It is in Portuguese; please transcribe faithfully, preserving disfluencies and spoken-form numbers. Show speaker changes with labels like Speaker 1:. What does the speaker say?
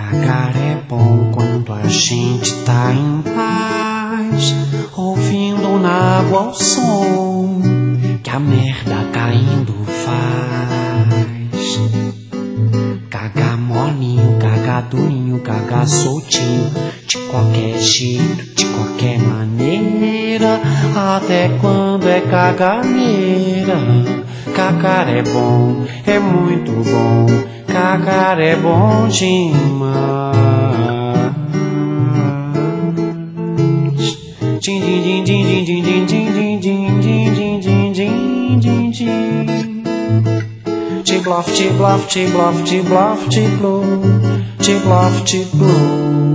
Speaker 1: Cagar é bom quando a gente tá em paz, ouvindo na água o som que a merda caindo faz. Cagar molinho, cagar durinho, cagar soltinho, de qualquer jeito, de qualquer maneira, até quando é caganeira. Cagar é bom, é muito bom, cagar é bom demais. Din din din din din din din din din din din din din. Te bluff, te bluff, te bluff, te bluff, te blow, te bluff, te blow.